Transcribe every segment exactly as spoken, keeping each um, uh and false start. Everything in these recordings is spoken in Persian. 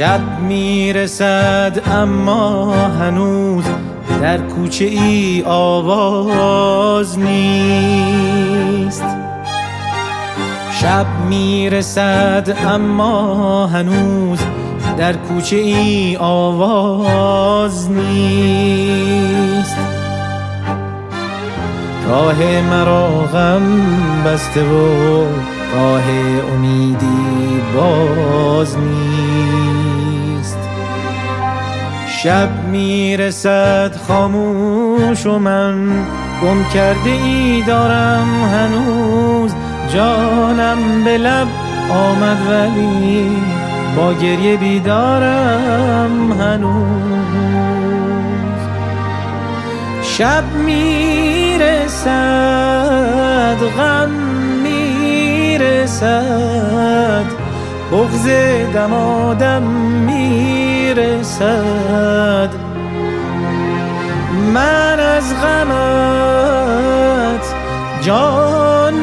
شب میرسد اما هنوز در کوچه ای آواز نیست. شب میرسد اما هنوز در کوچه ای آواز نیست. راه مرا غم بسته و راه امیدی باز نیست. شب میرسد خاموش و من گم کرده ای دارم هنوز. جانم به لب آمد ولی با گریه بیدارم هنوز. شب میرسد غم میرسد بغض دمادم میرسد. من از غمت جان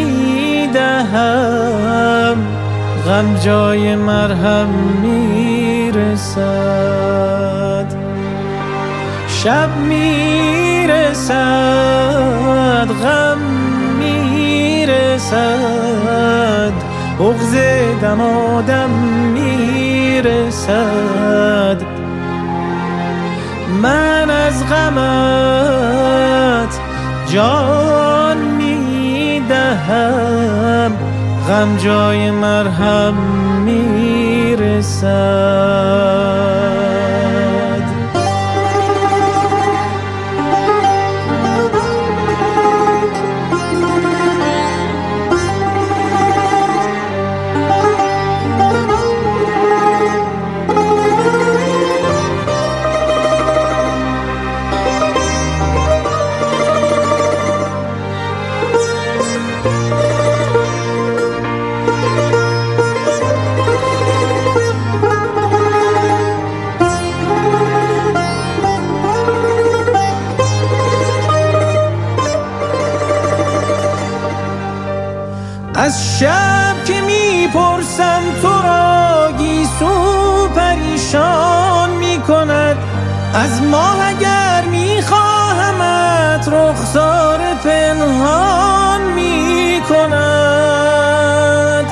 میدهم غم جای مرهم میرسد. شب میرسد غم میرسد بغض دمادم میرسد. من از غمت جان میدهم غم جای مرهم میرسد. از شب که میپرسم تو را گیسو پریشان میکند. از ماه اگر میخواهمت رخسار پنهان میکند.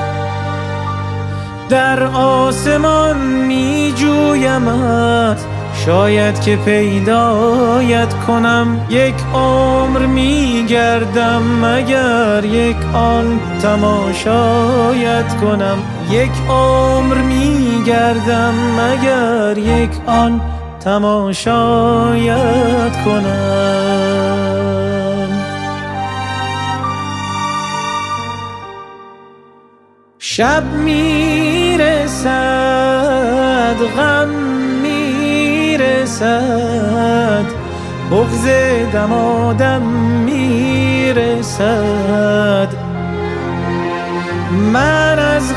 در آسمان میجویمت شاید که پیدایت کنم. یک عمر میگردم مگر یک آن تماشایت کنم. یک عمر میگردم مگر یک آن تماشایت کنم. شب میرسد غم میرسد بغض دمادم میرسد. من از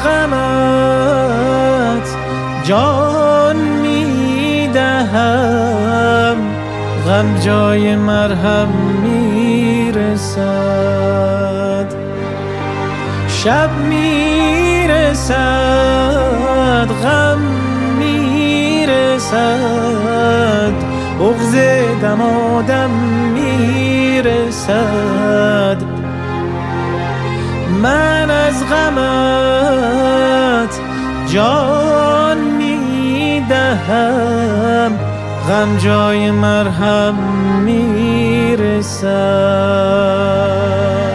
غمت جان میدهم غم جای مرهم میرسد. شب میرسد غم میرسد بغض دمادم میرسد. من از غمت جان میدهم غم جای مرهم میرسد.